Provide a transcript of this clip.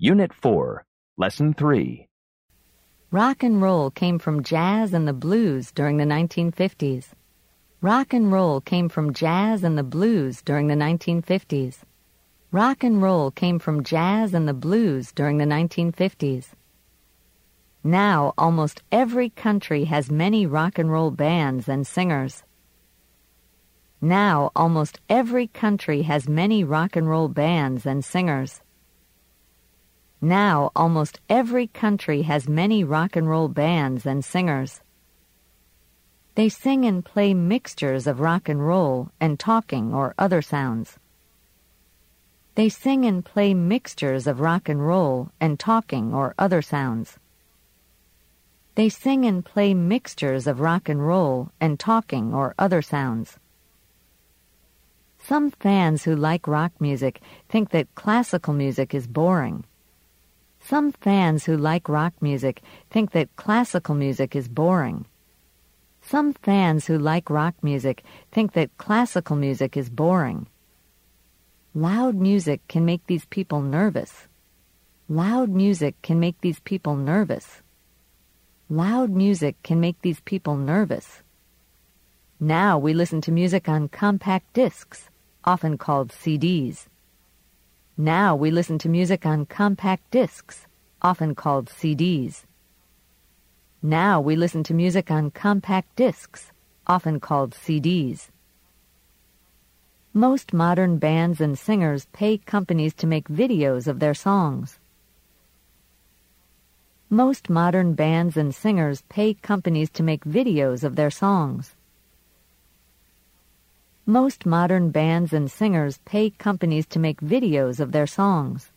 Unit 4, Lesson 3. Rock and roll came from jazz and the blues during the 1950s. Rock and roll came from jazz and the blues during the 1950s. Rock and roll came from jazz and the blues during the 1950s. Now, almost every country has many rock and roll bands and singers. Now, almost every country has many rock and roll bands and singers. Now, almost every country has many rock and roll bands and singers. They sing and play mixtures of rock and roll and talking or other sounds. They sing and play mixtures of rock and roll and talking or other sounds. They sing and play mixtures of rock and roll and talking or other sounds. Some fans who like rock music think that classical music is boring. Some fans who like rock music think that classical music is boring. Some fans who like rock music think that classical music is boring. Loud music can make these people nervous. Loud music can make these people nervous. Loud music can make these people nervous. Now we listen to music on compact discs, often called CDs. Now we listen to music on compact discs, often called CDs. Now we listen to music on compact discs, often called CDs. Most modern bands and singers pay companies to make videos of their songs. Most modern bands and singers pay companies to make videos of their songs. Most modern bands and singers pay companies to make videos of their songs.